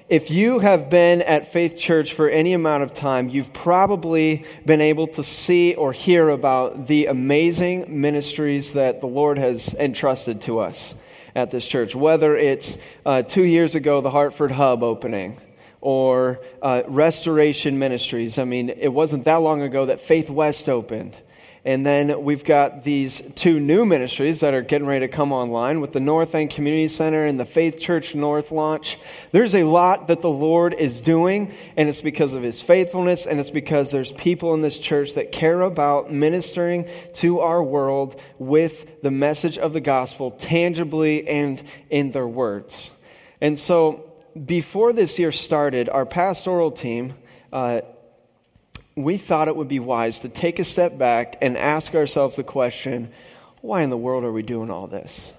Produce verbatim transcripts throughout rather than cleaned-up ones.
if you have been at Faith Church for any amount of time, you've probably been able to see or hear about the amazing ministries that the Lord has entrusted to us at this church. Whether it's uh, two years ago, the Hartford Hub opening, or uh, Restoration Ministries. I mean, it wasn't that long ago that Faith West opened. And then we've got these two new ministries that are getting ready to come online with the North End Community Center and the Faith Church North launch. There's a lot that the Lord is doing, and it's because of His faithfulness, and it's because there's people in this church that care about ministering to our world with the message of the gospel tangibly and in their words. And so before this year started, our pastoral team uh, we thought it would be wise to take a step back and ask ourselves the question, why in the world are we doing all this?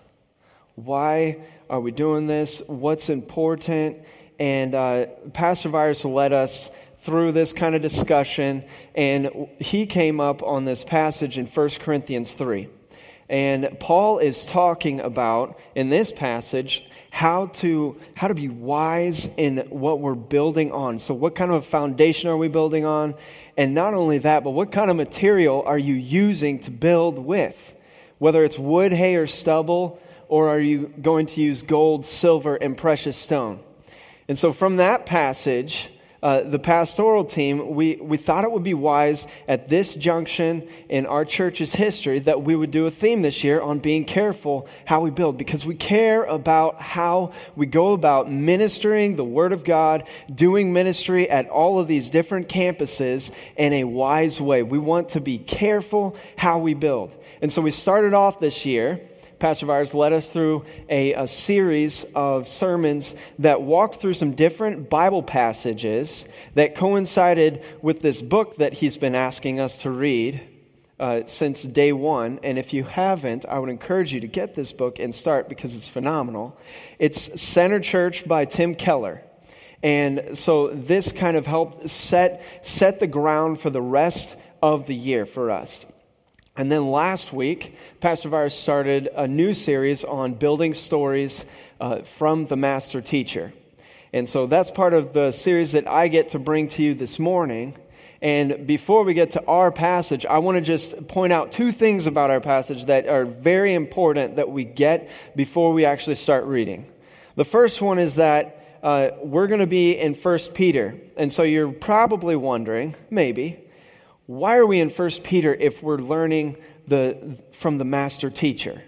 Why are we doing this? What's important? And uh, Pastor Virus led us through this kind of discussion, and he came up on this passage in First Corinthians three. And Paul is talking about, in this passage, how to how to be wise in what we're building on. So what kind of a foundation are we building on? And not only that, but what kind of material are you using to build with? Whether it's wood, hay, or stubble, or are you going to use gold, silver, and precious stone? And so from that passage, Uh, the pastoral team, we, we thought it would be wise at this junction in our church's history that we would do a theme this year on being careful how we build, because we care about how we go about ministering the Word of God, doing ministry at all of these different campuses in a wise way. We want to be careful how we build. And so we started off this year. Pastor Virus led us through a, a series of sermons that walked through some different Bible passages that coincided with this book that he's been asking us to read uh, since day one. And if you haven't, I would encourage you to get this book and start, because it's phenomenal. It's Center Church by Tim Keller. And so this kind of helped set, set the ground for the rest of the year for us. And then last week, Pastor Virus started a new series on building stories uh, from the Master Teacher. And so that's part of the series that I get to bring to you this morning. And before we get to our passage, I want to just point out two things about our passage that are very important that we get before we actually start reading. The first one is that uh, we're going to be in First Peter. And so you're probably wondering, maybe, why are we in First Peter if we're learning the from the Master Teacher?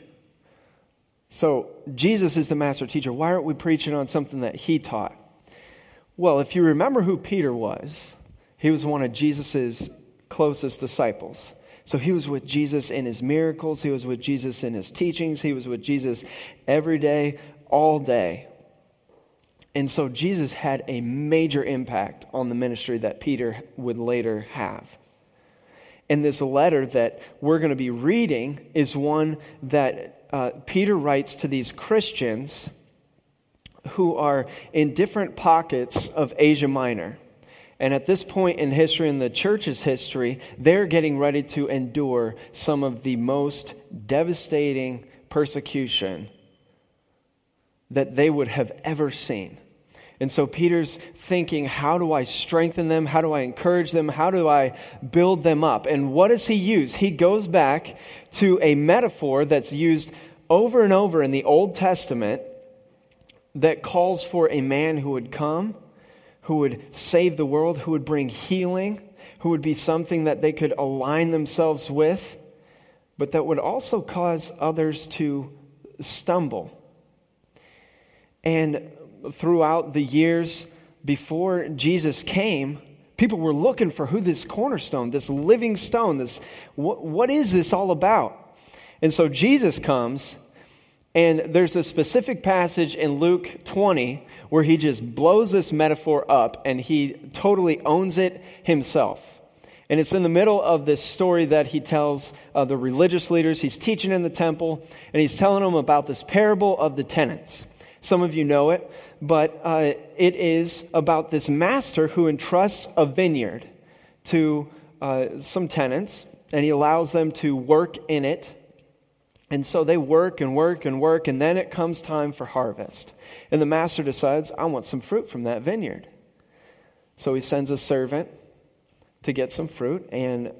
So Jesus is the Master Teacher. Why aren't we preaching on something that He taught? Well, if you remember who Peter was, he was one of Jesus' closest disciples. So he was with Jesus in His miracles. He was with Jesus in His teachings. He was with Jesus every day, all day. And so Jesus had a major impact on the ministry that Peter would later have. And this letter that we're going to be reading is one that uh, Peter writes to these Christians who are in different pockets of Asia Minor. And at this point in history, in the church's history, they're getting ready to endure some of the most devastating persecution that they would have ever seen. And so Peter's thinking, how do I strengthen them? How do I encourage them? How do I build them up? And what does he use? He goes back to a metaphor that's used over and over in the Old Testament that calls for a man who would come, who would save the world, who would bring healing, who would be something that they could align themselves with, but that would also cause others to stumble. And throughout the years before Jesus came, people were looking for who this cornerstone, this living stone, this what, what is this all about? And so Jesus comes, and there's a specific passage in Luke twenty where he just blows this metaphor up, and he totally owns it himself. And it's in the middle of this story that he tells uh, the religious leaders. He's teaching in the temple, and he's telling them about this parable of the tenants. Some of you know it, but uh, it is about this master who entrusts a vineyard to uh, some tenants, and he allows them to work in it. And so they work and work and work, and then it comes time for harvest. And the master decides, I want some fruit from that vineyard. So he sends a servant to get some fruit, and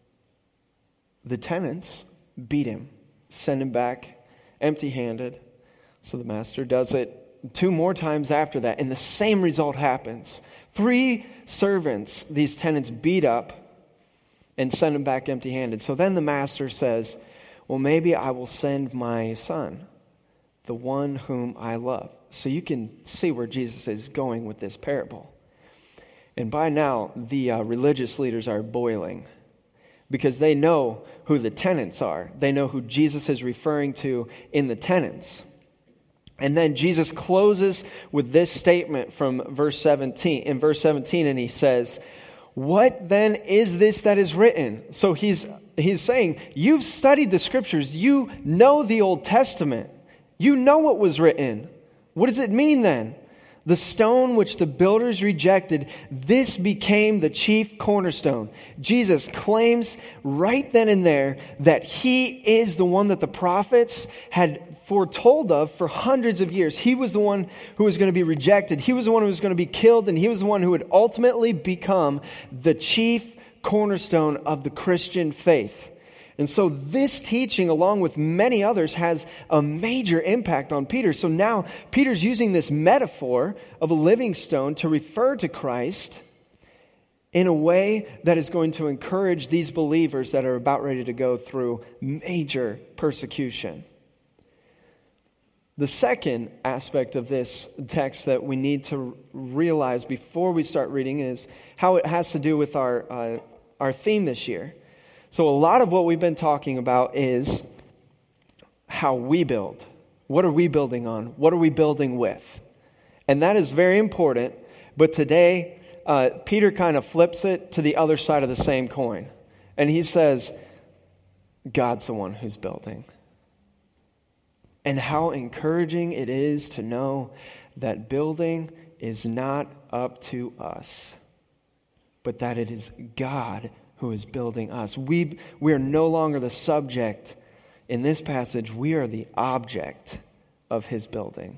the tenants beat him, send him back empty-handed. So the master does it two more times after that, and the same result happens. Three servants, these tenants beat up and send him back empty-handed. So then the master says, well, maybe I will send my son, the one whom I love. So you can see where Jesus is going with this parable. And by now, the uh, religious leaders are boiling because they know who the tenants are. They know who Jesus is referring to in the tenants. And then Jesus closes with this statement from verse seventeen. In verse seventeen, and he says, what then is this that is written? So he's he's saying, you've studied the scriptures. You know the Old Testament. You know what was written. What does it mean then? The stone which the builders rejected, this became the chief cornerstone. Jesus claims right then and there that he is the one that the prophets had foretold of for hundreds of years. He was the one who was going to be rejected. He was the one who was going to be killed, and he was the one who would ultimately become the chief cornerstone of the Christian faith. And so this teaching, along with many others, has a major impact on Peter. So now Peter's using this metaphor of a living stone to refer to Christ in a way that is going to encourage these believers that are about ready to go through major persecution. The second aspect of this text that we need to realize before we start reading is how it has to do with our uh, our theme this year. So a lot of what we've been talking about is how we build. What are we building on? What are we building with? And that is very important. But today, uh, Peter kind of flips it to the other side of the same coin. And he says, God's the one who's building. And how encouraging it is to know that building is not up to us, but that it is God who is building us. We, we are no longer the subject in this passage. We are the object of his building.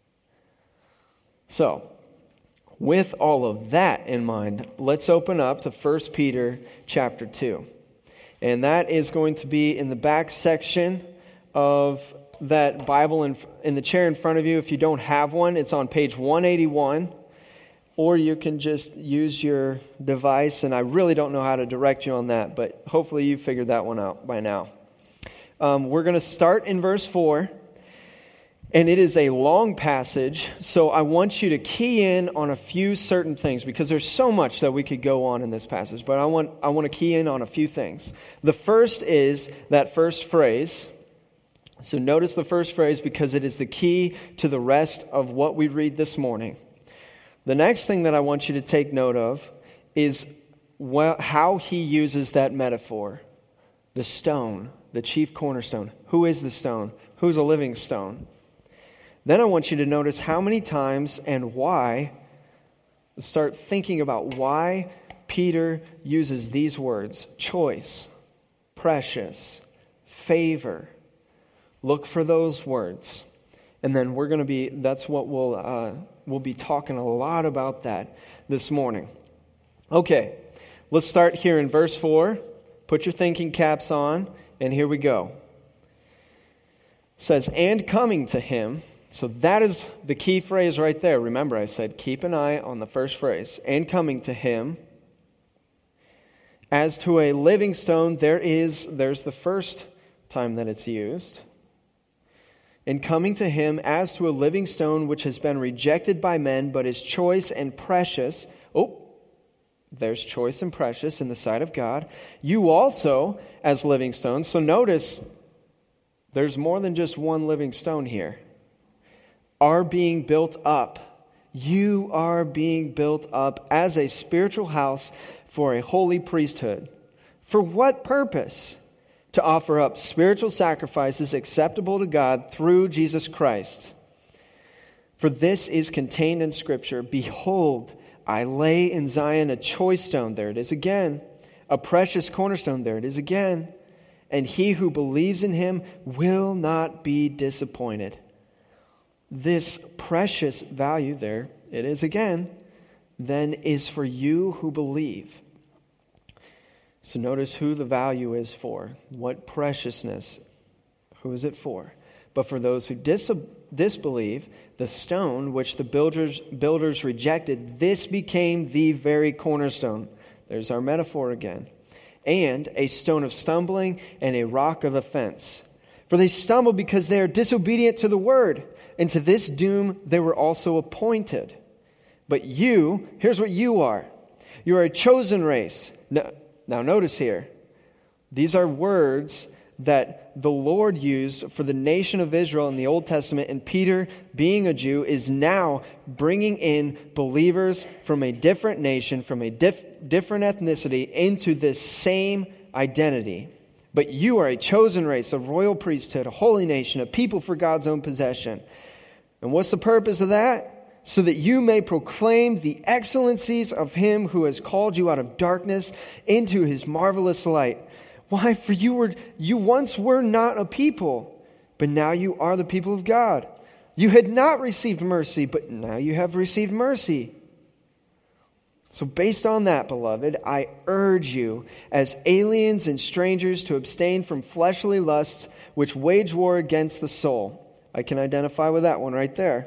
So, with all of that in mind, let's open up to First Peter chapter two. And that is going to be in the back section of that Bible in, in the chair in front of you. If you don't have one, it's on page one eighty-one. Or you can just use your device, and I really don't know how to direct you on that, but hopefully you figured that one out by now. Um, we're going to start in verse four, and it is a long passage, so I want you to key in on a few certain things, because there's so much that we could go on in this passage, but I want I want to key in on a few things. The first is that first phrase. So notice the first phrase, because it is the key to the rest of what we read this morning. The next thing that I want you to take note of is wh- how he uses that metaphor. The stone, the chief cornerstone. Who is the stone? Who's a living stone? Then I want you to notice how many times and why. Start thinking about why Peter uses these words: choice, precious, favor. Look for those words. And then we're going to be, that's what we'll, uh, we'll be talking a lot about that this morning. Okay, let's start here in verse four. Put your thinking caps on, and here we go. It says, and coming to him. So that is the key phrase right there. Remember, I said keep an eye on the first phrase. And coming to him. As to a living stone, there is, there's the first time that it's used. And coming to him as to a living stone which has been rejected by men, but is choice and precious. Oh, there's choice and precious in the sight of God. You also as living stones. So notice, there's more than just one living stone here. Are being built up. You are being built up as a spiritual house for a holy priesthood. For what purpose? To offer up spiritual sacrifices acceptable to God through Jesus Christ. For this is contained in Scripture. Behold, I lay in Zion a choice stone. There it is again. A precious cornerstone. There it is again. and he who believes in him will not be disappointed. This precious value, there it is again, then is for you who believe. So notice who the value is for. What preciousness, who is it for? But for those who dis- disbelieve, the stone which the builders, builders rejected, this became the very cornerstone. There's our metaphor again. And a stone of stumbling and a rock of offense. For they stumble because they are disobedient to the word, and to this doom they were also appointed. But you, here's what you are. You are a chosen race. Now, now notice here, these are words that the Lord used for the nation of Israel in the Old Testament, and Peter, being a Jew, is now bringing in believers from a different nation, from a diff- different ethnicity, into this same identity. But you are a chosen race, a royal priesthood, a holy nation, a people for God's own possession. And what's the purpose of that? So that you may proclaim the excellencies of him who has called you out of darkness into his marvelous light. Why? For you were you once were not a people, but now you are the people of God. You had not received mercy, but now you have received mercy. So based on that, beloved, I urge you as aliens and strangers to abstain from fleshly lusts which wage war against the soul. I can identify with that one right there.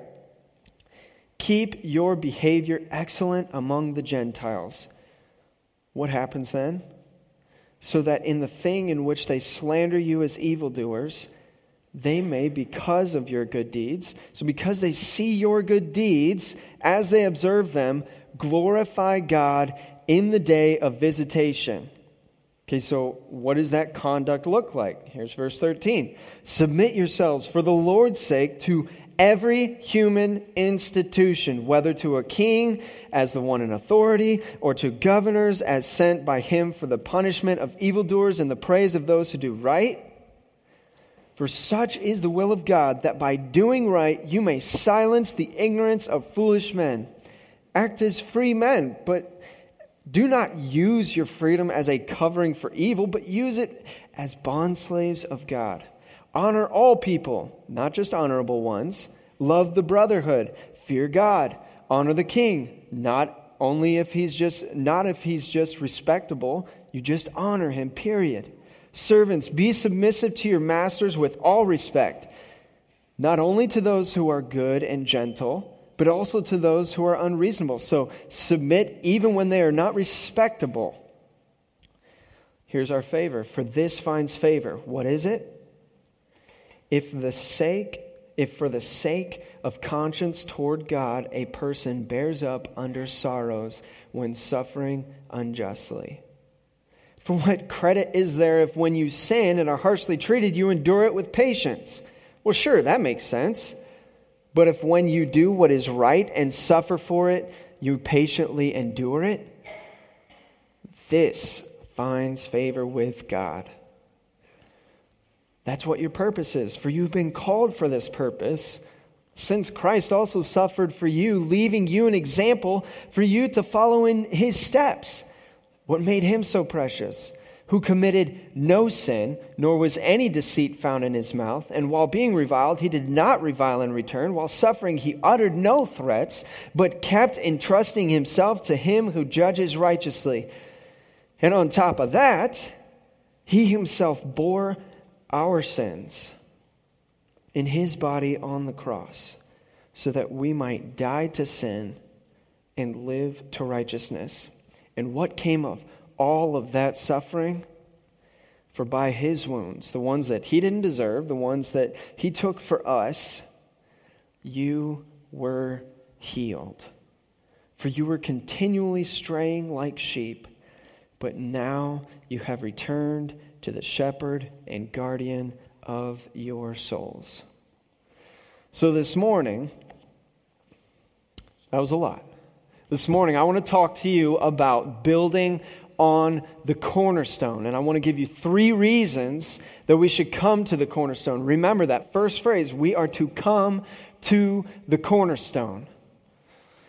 Keep your behavior excellent among the Gentiles. What happens then? So that in the thing in which they slander you as evildoers, they may, because of your good deeds, so because they see your good deeds, as they observe them, glorify God in the day of visitation. Okay, so what does that conduct look like? Here's verse thirteen. Submit yourselves for the Lord's sake to every human institution, whether to a king as the one in authority, or to governors as sent by him for the punishment of evildoers and the praise of those who do right. For such is the will of God, that by doing right you may silence the ignorance of foolish men. Act as free men, but do not use your freedom as a covering for evil, but use it as bondslaves of God. Honor all people, not just honorable ones. Love the brotherhood. Fear God. Honor the king, not only if he's just not if he's just respectable. You just honor him, period. Servants, be submissive to your masters with all respect, not only to those who are good and gentle, but also to those who are unreasonable. So submit even when they are not respectable. Here's our favor. For this finds favor. What is it? If the sake, if for the sake of conscience toward God, a person bears up under sorrows when suffering unjustly. For what credit is there if when you sin and are harshly treated, you endure it with patience? Well, sure, that makes sense. But if when you do what is right and suffer for it, you patiently endure it, this finds favor with God. That's what your purpose is. For you've been called for this purpose, since Christ also suffered for you, leaving you an example for you to follow in his steps. What made him so precious? Who committed no sin, nor was any deceit found in his mouth. And while being reviled, he did not revile in return. While suffering, he uttered no threats, but kept entrusting himself to him who judges righteously. And on top of that, he himself bore our sins in his body on the cross, so that we might die to sin and live to righteousness. And what came of all of that suffering? For by his wounds, the ones that he didn't deserve, the ones that he took for us, you were healed. For you were continually straying like sheep, but now you have returned to the shepherd and guardian of your souls. So this morning, that was a lot. This morning, I want to talk to you about building on the cornerstone. And I want to give you three reasons that we should come to the cornerstone. Remember that first phrase, we are to come to the cornerstone.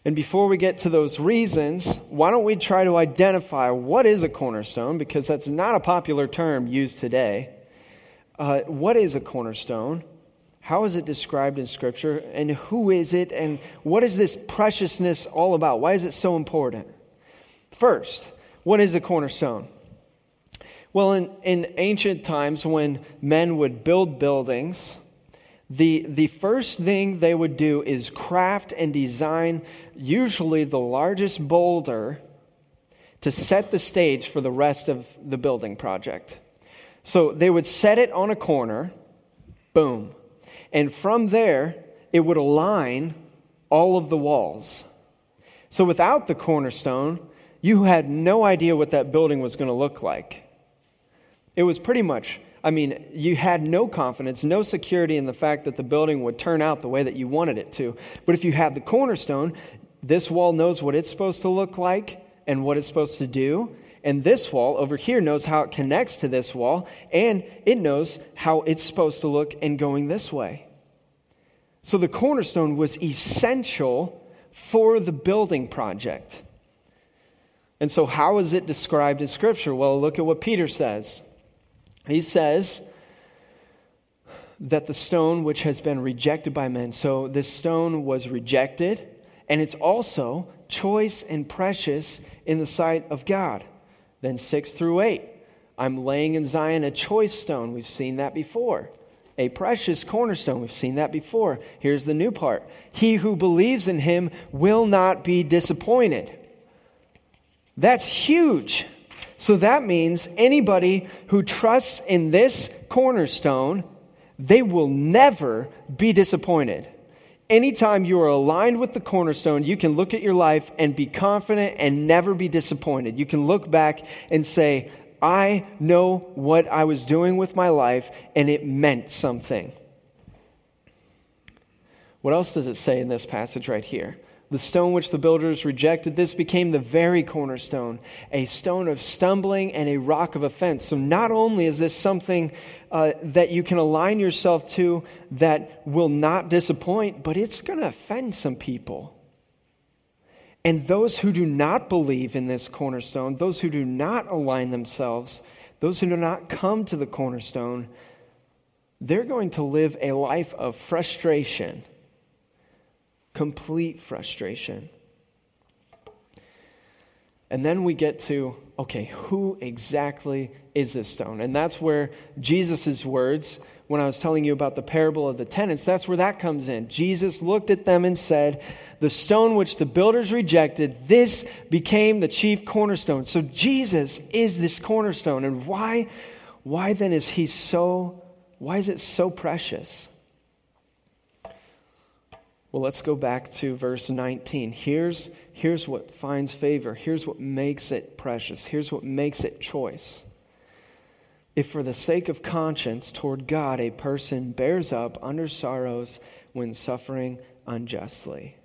And before we get to those reasons, why don't we try to identify what is a cornerstone, because that's not a popular term used today. Uh, what is a cornerstone? How is it described in Scripture? And who is it? And what is this preciousness all about? Why is it so important? First, what is a cornerstone? Well, in, in ancient times when men would build buildings, The, the first thing they would do is craft and design usually the largest boulder to set the stage for the rest of the building project. So they would set it on a corner, boom, and from there it would align all of the walls. So without the cornerstone, you had no idea what that building was going to look like. It was pretty much... I mean, you had no confidence, no security in the fact that the building would turn out the way that you wanted it to. But if you had the cornerstone, this wall knows what it's supposed to look like and what it's supposed to do. And this wall over here knows how it connects to this wall, and it knows how it's supposed to look and going this way. So the cornerstone was essential for the building project. And so how is it described in Scripture? Well, look at what Peter says. He says that the stone which has been rejected by men. So this stone was rejected, and it's also choice and precious in the sight of God. Then six through eight. I'm laying in Zion a choice stone. We've seen that before. A precious cornerstone. We've seen that before. Here's the new part. He who believes in him will not be disappointed. That's huge. So that means anybody who trusts in this cornerstone, they will never be disappointed. Anytime you are aligned with the cornerstone, you can look at your life and be confident and never be disappointed. You can look back and say, I know what I was doing with my life and it meant something. What else does it say in this passage right here? The stone which the builders rejected, this became the very cornerstone, a stone of stumbling and a rock of offense. So not only is this something uh, that you can align yourself to that will not disappoint, but it's going to offend some people. And those who do not believe in this cornerstone, those who do not align themselves, those who do not come to the cornerstone, they're going to live a life of frustration. Complete frustration. And then we get to, okay, who exactly is this stone? And that's where Jesus' words, when I was telling you about the parable of the tenants, that's where that comes in. Jesus looked at them and said, the stone which the builders rejected, this became the chief cornerstone. So Jesus is this cornerstone. And why, why then is he so, why is it so precious? Well, let's go back to verse nineteen. Here's, here's what finds favor. Here's what makes it precious. Here's what makes it choice. If for the sake of conscience toward God a person bears up under sorrows when suffering unjustly.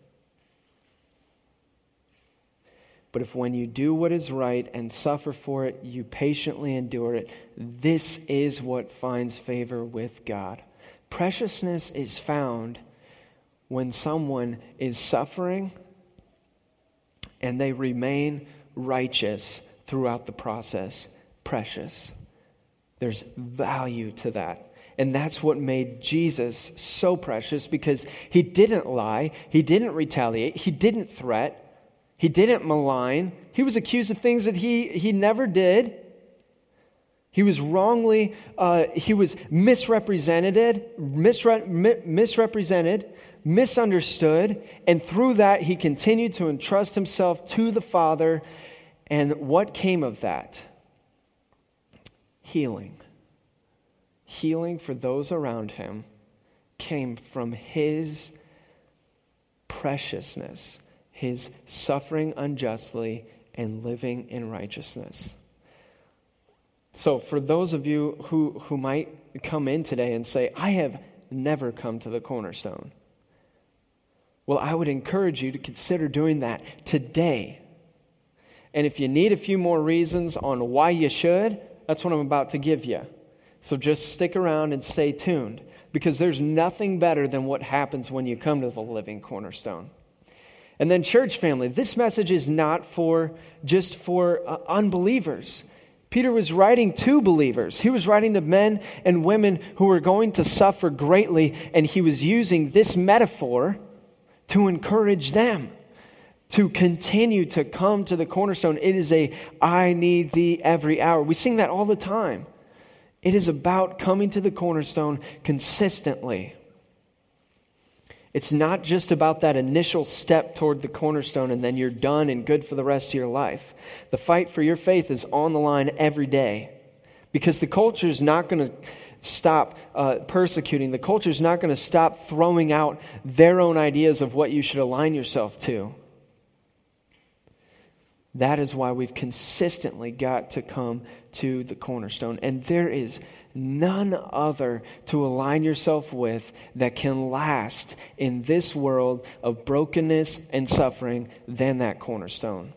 But if when you do what is right and suffer for it, you patiently endure it, this is what finds favor with God. Preciousness is found when someone is suffering and they remain righteous throughout the process. Precious. There's value to that. And that's what made Jesus so precious, because he didn't lie, he didn't retaliate, he didn't threat, he didn't malign. He was accused of things that he, he never did. He was wrongly, uh, he was misrepresented, misre- mi- misrepresented, misunderstood, and through that he continued to entrust himself to the Father. And what came of that? Healing. Healing for those around him came from his preciousness, his suffering unjustly and living in righteousness. So for those of you who, who might come in today and say, I have never come to the cornerstone. Well, I would encourage you to consider doing that today. And if you need a few more reasons on why you should, that's what I'm about to give you. So just stick around and stay tuned, because there's nothing better than what happens when you come to the living cornerstone. And then church family, this message is not for just for uh, unbelievers. Peter was writing to believers. He was writing to men and women who were going to suffer greatly, and he was using this metaphor to encourage them to continue to come to the cornerstone. It is a I need thee every hour. We sing that all the time. It is about coming to the cornerstone consistently. It's not just about that initial step toward the cornerstone and then you're done and good for the rest of your life. The fight for your faith is on the line every day, because the culture is not going to stop uh, persecuting. The culture is not going to stop throwing out their own ideas of what you should align yourself to. That is why we've consistently got to come to the cornerstone. And there is none other to align yourself with that can last in this world of brokenness and suffering than that cornerstone.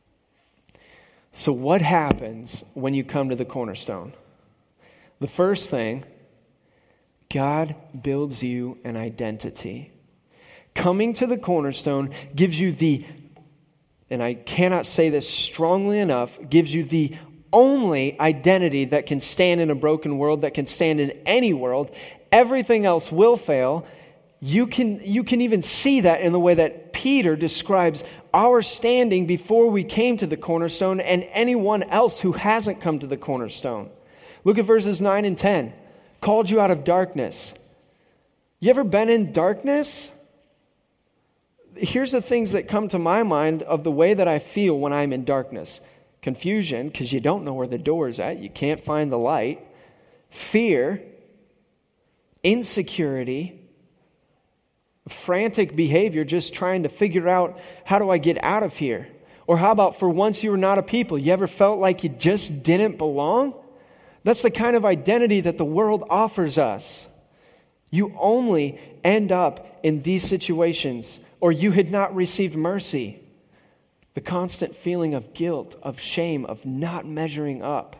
So what happens when you come to the cornerstone? The first thing, God builds you an identity. Coming to the cornerstone gives you the, and I cannot say this strongly enough, gives you the only identity that can stand in a broken world, that can stand in any world. Everything else will fail. You can, you can even see that in the way that Peter describes our standing before we came to the cornerstone and anyone else who hasn't come to the cornerstone. Look at verses nine and ten. Called you out of darkness. You ever been in darkness? Here's the things that come to my mind of the way that I feel when I'm in darkness. Confusion, because you don't know where the door is at. You can't find the light. Fear. Insecurity. Frantic behavior, just trying to figure out, how do I get out of here? Or how about, for once you were not a people? You ever felt like you just didn't belong? That's the kind of identity that the world offers us. You only end up in these situations, or you had not received mercy. The constant feeling of guilt, of shame, of not measuring up.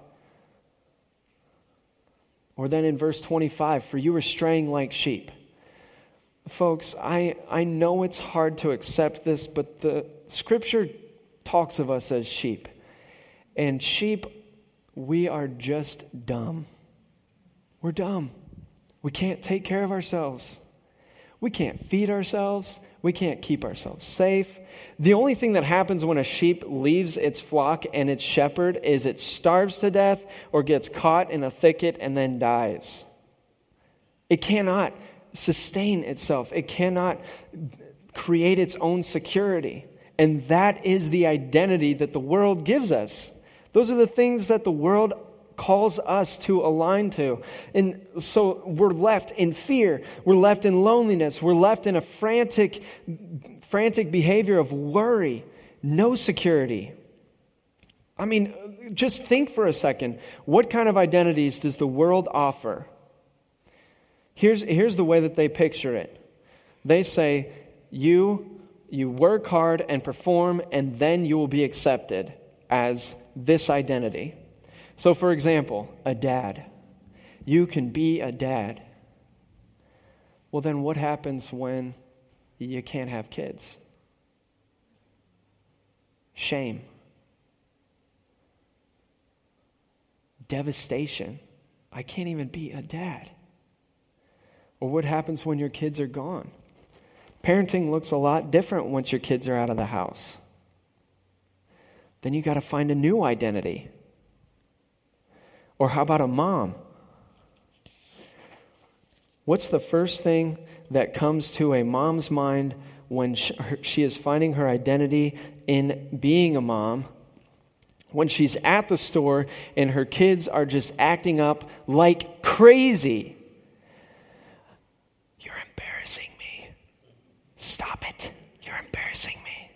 Or then in verse twenty-five, for you were straying like sheep. Folks, I, I know it's hard to accept this, but the Scripture talks of us as sheep. And sheep, we are just dumb. We're dumb. We can't take care of ourselves. We can't feed ourselves. We can't keep ourselves safe. The only thing that happens when a sheep leaves its flock and its shepherd is it starves to death or gets caught in a thicket and then dies. It cannot sustain itself. It cannot create its own security. And that is the identity that the world gives us. Those are the things that the world calls us to align to. And so we're left in fear. We're left in loneliness. We're left in a frantic, frantic behavior of worry. No security. I mean, just think for a second. What kind of identities does the world offer? Here's, here's the way that they picture it. They say, you, you work hard and perform, and then you will be accepted as this identity. So, for example, a dad. You can be a dad. Well, then what happens when you can't have kids? Shame. Devastation. I can't even be a dad. Or what happens when your kids are gone? Parenting looks a lot different once your kids are out of the house. Then you got to find a new identity. Or how about a mom? What's the first thing that comes to a mom's mind when she is finding her identity in being a mom? When she's at the store and her kids are just acting up like crazy. You're embarrassing me. Stop it. You're embarrassing me.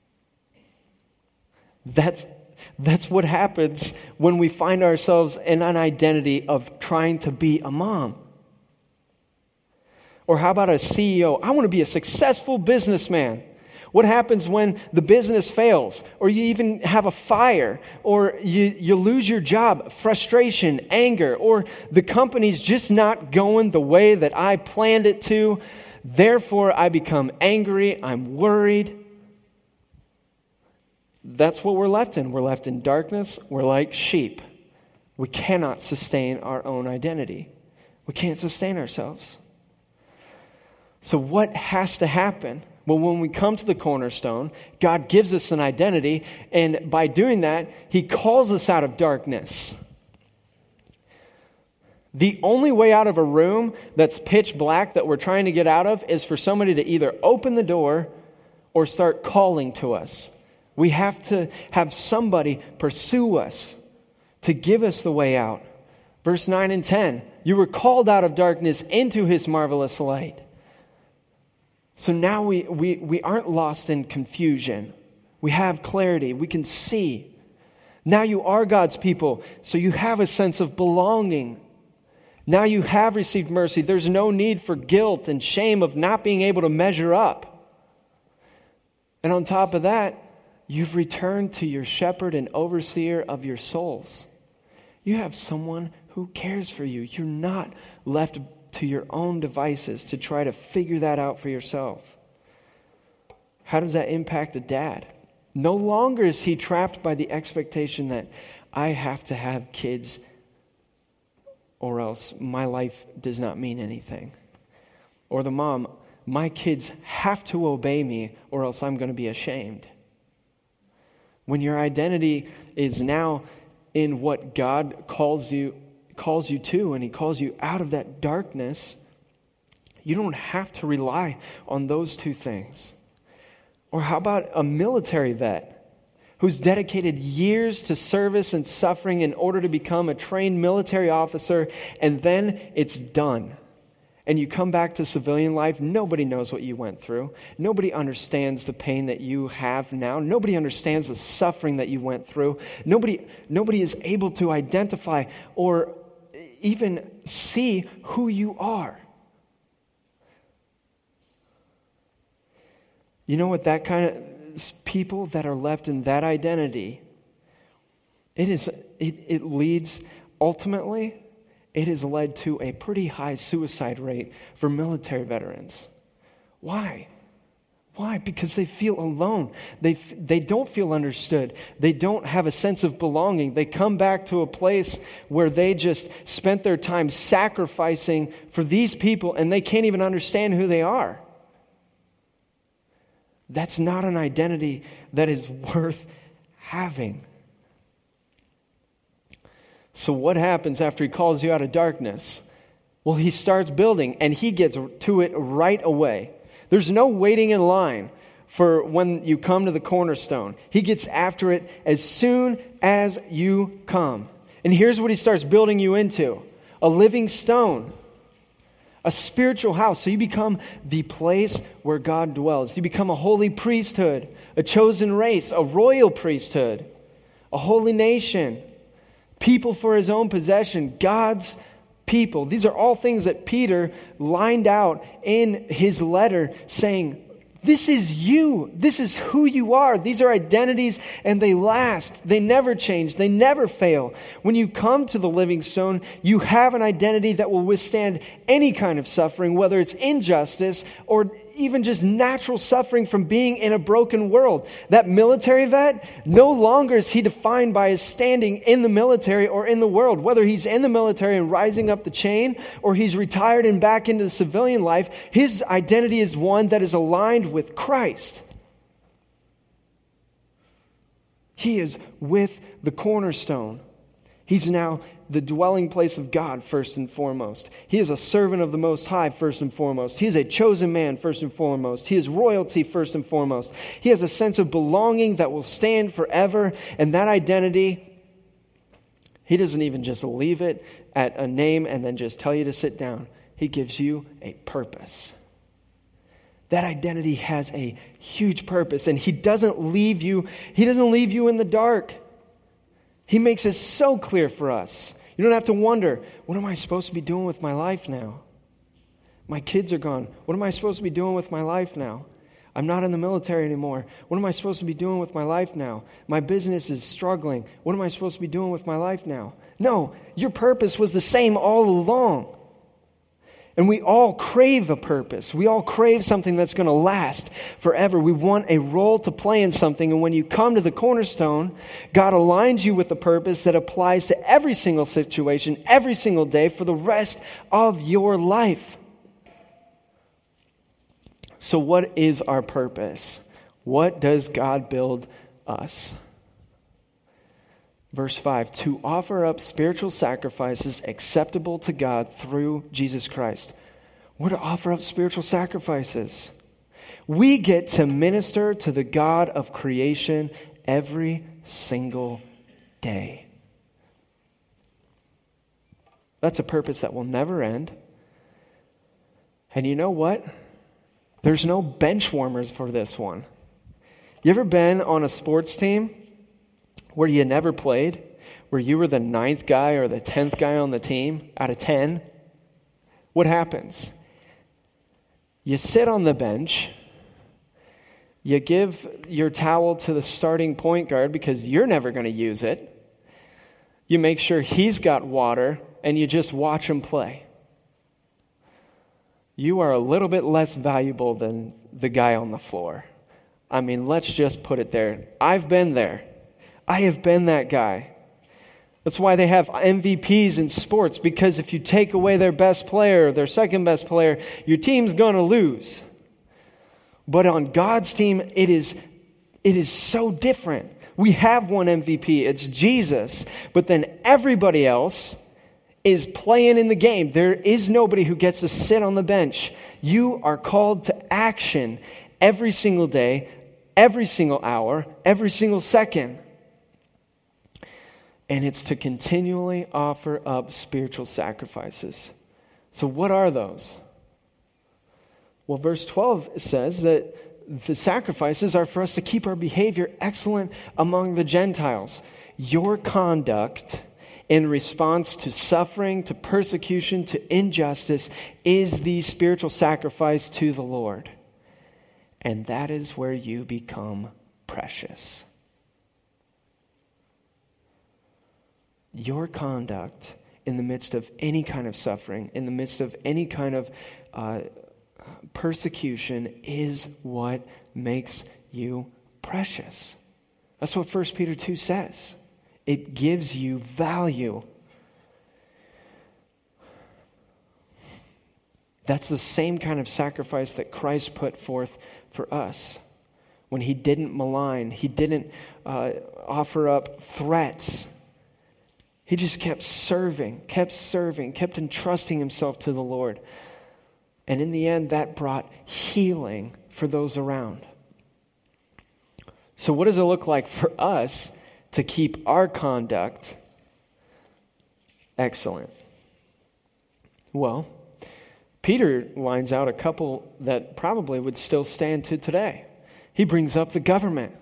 That's That's what happens when we find ourselves in an identity of trying to be a mom. Or how about a C E O? I want to be a successful businessman. What happens when the business fails? Or you even have a fire? Or you, you lose your job? Frustration, anger. Or the company's just not going the way that I planned it to. Therefore, I become angry. I'm worried. that's what we're left in. We're left in darkness. We're like sheep. We cannot sustain our own identity. We can't sustain ourselves. So what has to happen? Well, when we come to the cornerstone, God gives us an identity, and by doing that, He calls us out of darkness. The only way out of a room that's pitch black that we're trying to get out of is for somebody to either open the door or start calling to us. We have to have somebody pursue us to give us the way out. Verse nine and ten, you were called out of darkness into His marvelous light. So now we, we, we aren't lost in confusion. We have clarity. We can see. Now you are God's people, so you have a sense of belonging. Now you have received mercy. There's no need for guilt and shame of not being able to measure up. And on top of that, you've returned to your shepherd and overseer of your souls. You have someone who cares for you. You're not left to your own devices to try to figure that out for yourself. How does that impact a dad? No longer is he trapped by the expectation that I have to have kids or else my life does not mean anything. Or the mom, my kids have to obey me or else I'm going to be ashamed. When your identity is now in what God calls you calls you to, and He calls you out of that darkness, you don't have to rely on those two things. Or how about a military vet who's dedicated years to service and suffering in order to become a trained military officer, and then it's done. And you come back to civilian life, nobody knows what you went through. Nobody understands the pain that you have now. Nobody understands the suffering that you went through. Nobody, nobody is able to identify or even see who you are. You know what, that kind of people that are left in that identity, it is it, it leads ultimately it has led to a pretty high suicide rate for military veterans. Why? Why? Because they feel alone. They they don't feel understood. They don't have a sense of belonging. They come back to a place where they just spent their time sacrificing for these people and they can't even understand who they are. That's not an identity that is worth having. So what happens after He calls you out of darkness? Well, He starts building and He gets to it right away. There's no waiting in line for when you come to the cornerstone. He gets after it as soon as you come. And here's what He starts building you into: a living stone, a spiritual house. So you become the place where God dwells. You become a holy priesthood, a chosen race, a royal priesthood, a holy nation, people for His own possession, God's people. These are all things that Peter lined out in his letter saying, this is you. This is who you are. These are identities and they last. They never change. They never fail. When you come to the living stone, you have an identity that will withstand any kind of suffering, whether it's injustice or even just natural suffering from being in a broken world. That military vet, no longer is he defined by his standing in the military or in the world. Whether he's in the military and rising up the chain or he's retired and back into the civilian life, his identity is one that is aligned with Christ. He is with the cornerstone. He's now the dwelling place of God first and foremost. He is a servant of the Most High first and foremost. He is a chosen man first and foremost. He is royalty first and foremost. He has a sense of belonging that will stand forever. And that identity, He doesn't even just leave it at a name and then just tell you to sit down. He gives you a purpose. That identity has a huge purpose, and He doesn't leave you, He doesn't leave you in the dark. He makes it so clear for us. You don't have to wonder, what am I supposed to be doing with my life now? My kids are gone. What am I supposed to be doing with my life now? I'm not in the military anymore. What am I supposed to be doing with my life now? My business is struggling. What am I supposed to be doing with my life now? No, your purpose was the same all along. And we all crave a purpose. We all crave something that's going to last forever. We want a role to play in something. And when you come to the Cornerstone, God aligns you with a purpose that applies to every single situation, every single day for the rest of your life. So what is our purpose? What does God build us? Verse five, to offer up spiritual sacrifices acceptable to God through Jesus Christ. We're to offer up spiritual sacrifices. We get to minister to the God of creation every single day. That's a purpose that will never end. And you know what? There's no bench warmers for this one. You ever been on a sports team where you never played, where you were the ninth guy or the tenth guy on the team out of ten? What happens? You sit on the bench, you give your towel to the starting point guard because you're never going to use it. You make sure he's got water, and you just watch him play. You are a little bit less valuable than the guy on the floor. I mean, let's just put it there. I've been there. I have been that guy. That's why they have M V Ps in sports, because if you take away their best player, their second best player, your team's going to lose. But on God's team, it is, it is so different. We have one M V P, it's Jesus, but then everybody else is playing in the game. There is nobody who gets to sit on the bench. You are called to action every single day, every single hour, every single second. And it's to continually offer up spiritual sacrifices. So what are those? Well, verse twelve says that the sacrifices are for us to keep our behavior excellent among the Gentiles. Your conduct in response to suffering, to persecution, to injustice is the spiritual sacrifice to the Lord. And that is where you become precious. Your conduct in the midst of any kind of suffering, in the midst of any kind of uh, persecution, is what makes you precious. That's what First Peter two says. It gives you value. That's the same kind of sacrifice that Christ put forth for us. When he didn't malign, he didn't uh, offer up threats. He just kept serving, kept serving, kept entrusting himself to the Lord. And in the end, that brought healing for those around. So what does it look like for us to keep our conduct excellent? Well, Peter lines out a couple that probably would still stand to today. He brings up the government.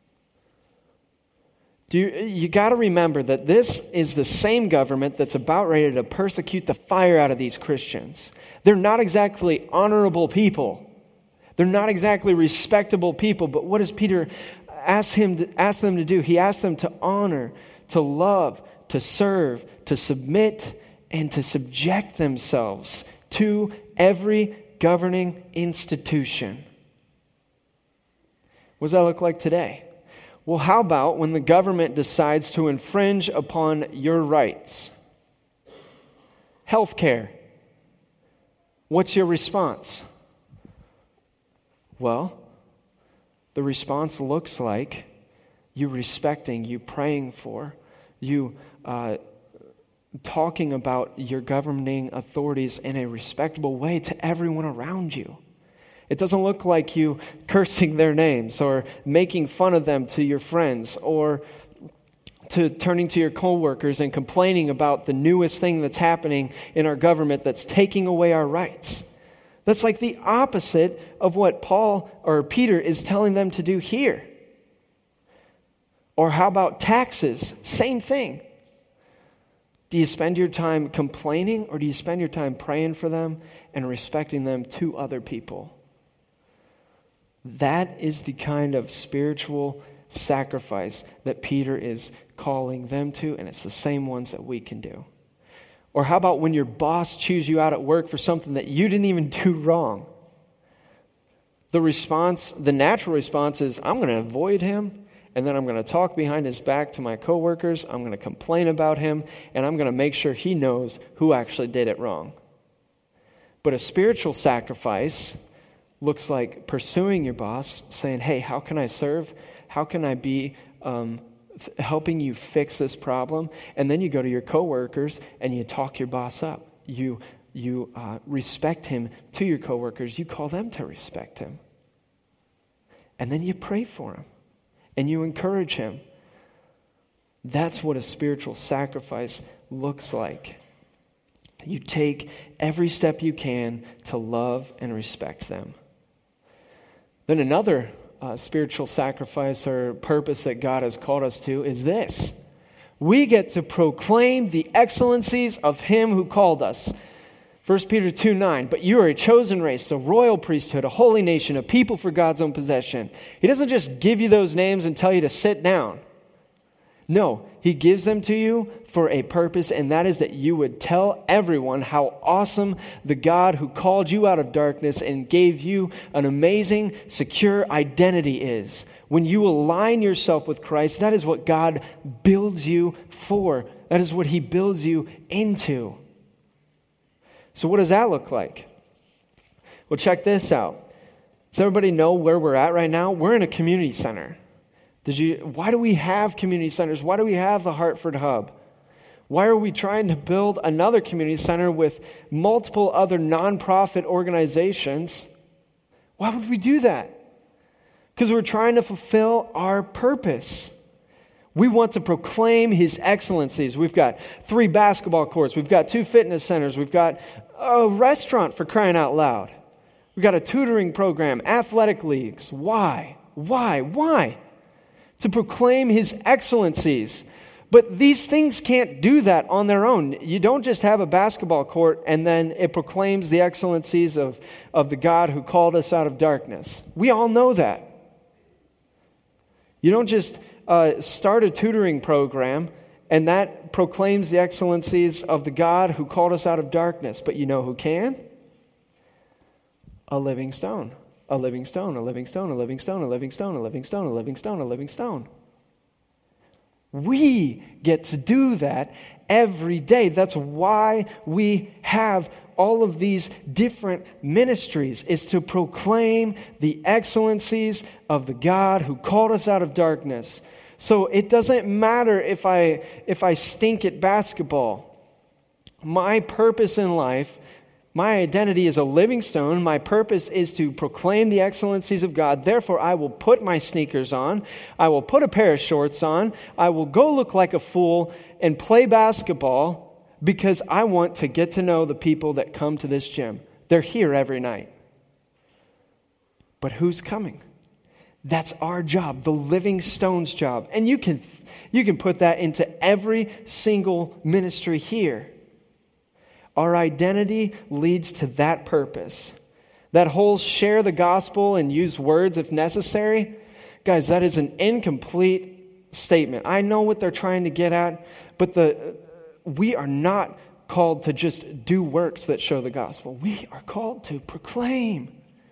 Do you, you got to remember that this is the same government that's about ready to persecute the fire out of these Christians. They're not exactly honorable people. They're not exactly respectable people. But what does Peter ask him to, ask them to do? He asks them to honor, to love, to serve, to submit, and to subject themselves to every governing institution. What does that look like today? Well, how about when the government decides to infringe upon your rights? Healthcare. What's your response? Well, the response looks like you respecting, you praying for, you uh, talking about your governing authorities in a respectable way to everyone around you. It doesn't look like you cursing their names or making fun of them to your friends or to turning to your coworkers and complaining about the newest thing that's happening in our government that's taking away our rights. That's like the opposite of what Paul or Peter is telling them to do here. Or how about taxes? Same thing. Do you spend your time complaining, or do you spend your time praying for them and respecting them to other people? That is the kind of spiritual sacrifice that Peter is calling them to, and it's the same ones that we can do. Or how about when your boss chews you out at work for something that you didn't even do wrong? The response, the natural response is, I'm going to avoid him, and then I'm going to talk behind his back to my coworkers, I'm going to complain about him, and I'm going to make sure he knows who actually did it wrong. But a spiritual sacrifice looks like pursuing your boss, saying, hey, how can I serve? How can I be um, f- helping you fix this problem? And then you go to your coworkers and you talk your boss up. You You uh, respect him to your coworkers. You call them to respect him. And then you pray for him. And you encourage him. That's what a spiritual sacrifice looks like. You take every step you can to love and respect them. Then another uh, spiritual sacrifice or purpose that God has called us to is this. We get to proclaim the excellencies of him who called us. First Peter two nine, but you are a chosen race, a royal priesthood, a holy nation, a people for God's own possession. He doesn't just give you those names and tell you to sit down. No, he gives them to you for a purpose, and that is that you would tell everyone how awesome the God who called you out of darkness and gave you an amazing, secure identity is. When you align yourself with Christ, that is what God builds you for. That is what he builds you into. So what does that look like? Well, check this out. Does everybody know where we're at right now? We're in a community center. Did you? Why do we have community centers? Why do we have the Hartford Hub? Why are we trying to build another community center with multiple other nonprofit organizations? Why would we do that? Because we're trying to fulfill our purpose. We want to proclaim his excellencies. We've got three basketball courts. We've got two fitness centers. We've got a restaurant, for crying out loud. We've got a tutoring program, athletic leagues. Why? Why? Why? To proclaim his excellencies. But these things can't do that on their own. You don't just have a basketball court and then it proclaims the excellencies of, of the God who called us out of darkness. We all know that. You don't just uh, start a tutoring program and that proclaims the excellencies of the God who called us out of darkness. But you know who can? A living stone. A living stone, a living stone, a living stone, a living stone, a living stone, a living stone, a living stone. We get to do that every day. That's why we have all of these different ministries, is to proclaim the excellencies of the God who called us out of darkness. So it doesn't matter if I if I stink at basketball. My purpose in life, my identity is a living stone. My purpose is to proclaim the excellencies of God. Therefore, I will put my sneakers on. I will put a pair of shorts on. I will go look like a fool and play basketball because I want to get to know the people that come to this gym. They're here every night. But who's coming? That's our job, the living stone's job. And you can, you can put that into every single ministry here. Our identity leads to that purpose. That whole share the gospel and use words if necessary. Guys, that is an incomplete statement. I know what they're trying to get at, but the we are not called to just do works that show the gospel. We are called to proclaim.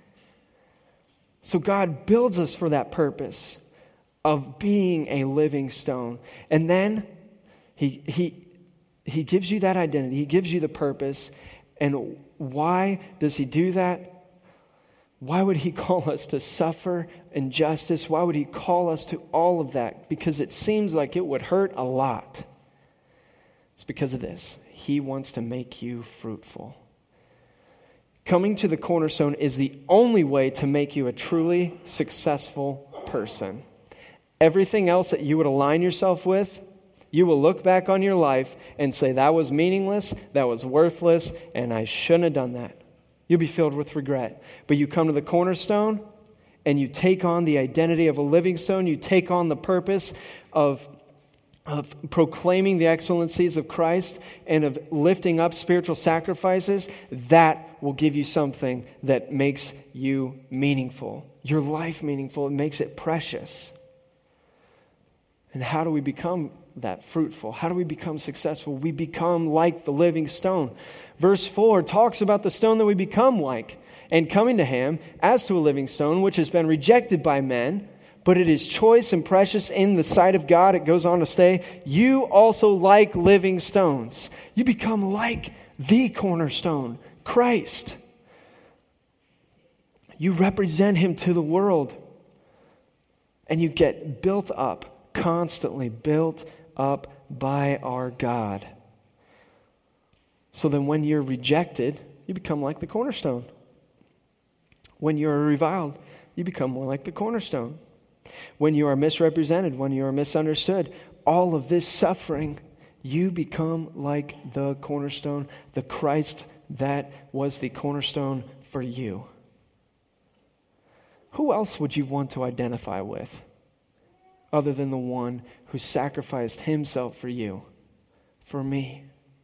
So God builds us for that purpose of being a living stone. And then he he He gives you that identity. He gives you the purpose. And why does he do that? Why would he call us to suffer injustice? Why would he call us to all of that? Because it seems like it would hurt a lot. It's because of this. He wants to make you fruitful. Coming to the Cornerstone is the only way to make you a truly successful person. Everything else that you would align yourself with, you will look back on your life and say, that was meaningless, that was worthless, and I shouldn't have done that. You'll be filled with regret. But you come to the Cornerstone, and you take on the identity of a living stone. You take on the purpose of, of proclaiming the excellencies of Christ and of lifting up spiritual sacrifices. That will give you something that makes you meaningful. Your life meaningful. It makes it precious. And how do we become that fruitful? How do we become successful? We become like the living stone. Verse four talks about the stone that we become like, and coming to him as to a living stone, which has been rejected by men, but it is choice and precious in the sight of God. It goes on to say, you also like living stones. You become like the cornerstone, Christ. You represent him to the world. And you get built up, constantly built up by our God. So then when you're rejected, you become like the cornerstone. When you are reviled, you become more like the cornerstone. When you are misrepresented, when you are misunderstood, all of this suffering, you become like the cornerstone, the Christ that was the cornerstone for you. Who else would you want to identify with other than the one who sacrificed himself for you, for me?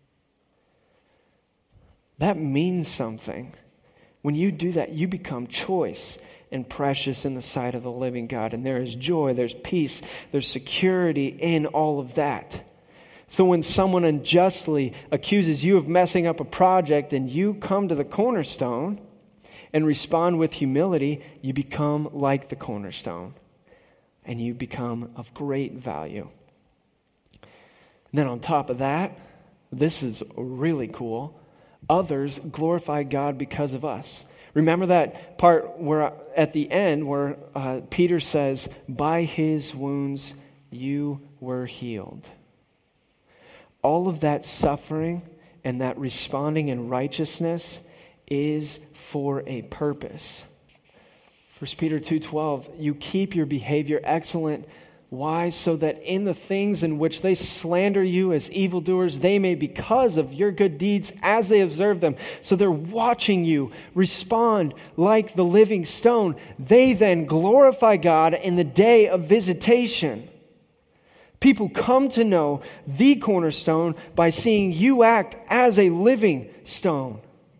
That means something. When you do that, you become choice and precious in the sight of the living God. And there is joy, there's peace, there's security in all of that. So when someone unjustly accuses you of messing up a project and you come to the cornerstone and respond with humility, you become like the cornerstone. And you become of great value. And then on top of that, this is really cool. Others glorify God because of us. Remember that part where at the end where uh, Peter says, by his wounds you were healed. All of that suffering and that responding in righteousness is for a purpose. First Peter two twelve, you keep your behavior excellent. Why? So that in the things in which they slander you as evildoers, they may, because of your good deeds as they observe them. So they're watching you respond like the living stone. They then glorify God in the day of visitation. People come to know the cornerstone by seeing you act as a living stone.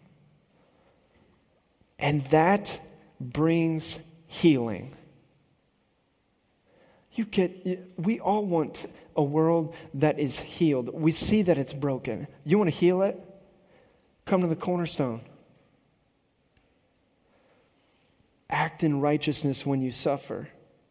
And that brings healing. You get, we all want a world that is healed. We see that it's broken. You want to heal it? Come to the cornerstone. Act in righteousness when you suffer.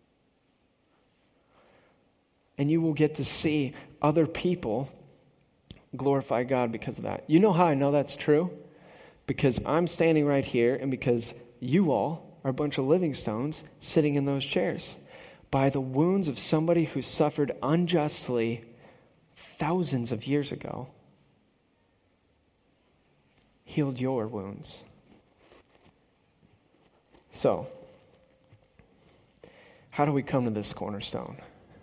And you will get to see other people glorify God because of that. You know how I know that's true? Because I'm standing right here and because you all are a bunch of living stones sitting in those chairs. By the wounds of somebody who suffered unjustly thousands of years ago, healed your wounds. So, how do we come to this cornerstone?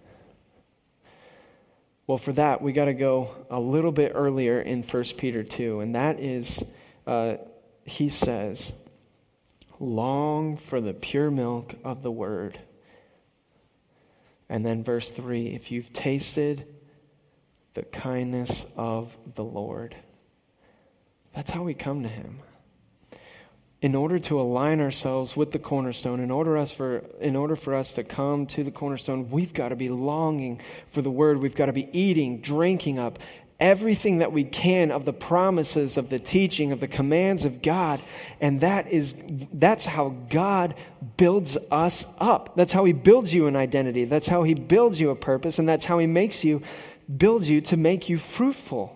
Well, for that, we got to go a little bit earlier in First Peter two, and that is, uh, he says, long for the pure milk of the word. And then verse three, if you've tasted the kindness of the Lord. That's how we come to him. In order to align ourselves with the cornerstone, in order us for in order for us to come to the cornerstone, we've got to be longing for the word. We've got to be eating, drinking up everything that we can of the promises, of the teaching, of the commands of God. And that is that's how God builds us up. That's how he builds you an identity. That's how he builds you a purpose. And that's how he makes you, builds you to make you fruitful.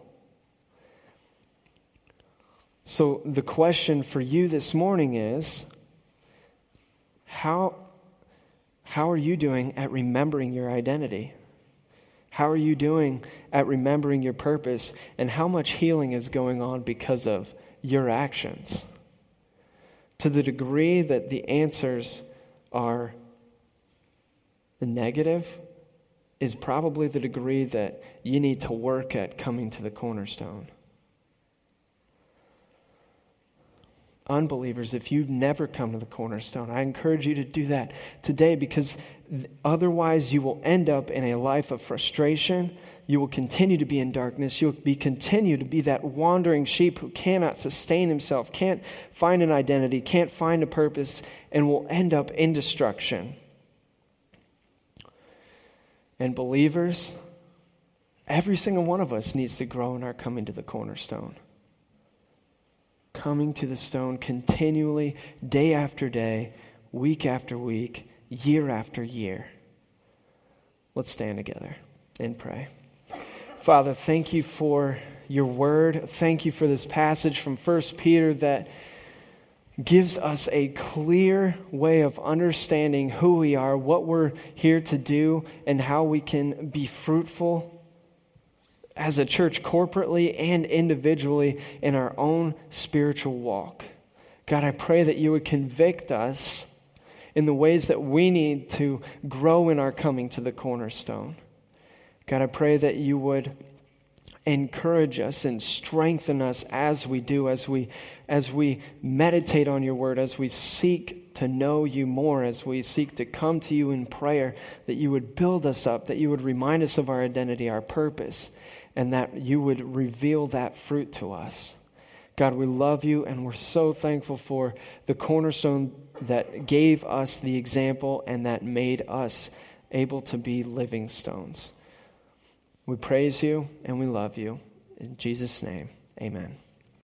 So the question for you this morning is, how, how are you doing at remembering your identity? How are you doing at remembering your purpose? And how much healing is going on because of your actions? To the degree that the answers are the negative is probably the degree that you need to work at coming to the cornerstone. Unbelievers, if you've never come to the cornerstone, I encourage you to do that today, because otherwise you will end up in a life of frustration. You will continue to be in darkness. You'll be continue to be that wandering sheep who cannot sustain himself, can't find an identity, can't find a purpose, and will end up in destruction. And believers, every single one of us needs to grow in our coming to the cornerstone. Coming to the stone continually, day after day, week after week, year after year. Let's stand together and pray. Father, thank you for your word. Thank you for this passage from First Peter that gives us a clear way of understanding who we are, what we're here to do, and how we can be fruitful as a church corporately and individually in our own spiritual walk. God, I pray that you would convict us in the ways that we need to grow in our coming to the cornerstone. God, I pray that you would encourage us and strengthen us as we do, as we as we meditate on your word, as we seek to know you more, as we seek to come to you in prayer, that you would build us up, that you would remind us of our identity, our purpose, and that you would reveal that fruit to us. God, we love you, and we're so thankful for the cornerstone that gave us the example and that made us able to be living stones. We praise you and we love you. In Jesus' name, amen.